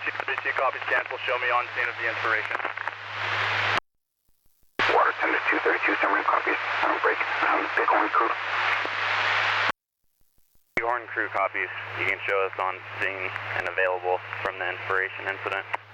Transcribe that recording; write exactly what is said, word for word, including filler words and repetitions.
two thirty-two copies, cancel, show me on scene of the inspiration. Water Thunder two thirty-two, summary copies, um, break, um, Bighorn crew. Bighorn crew copies, you can show us on scene and available from the inspiration incident.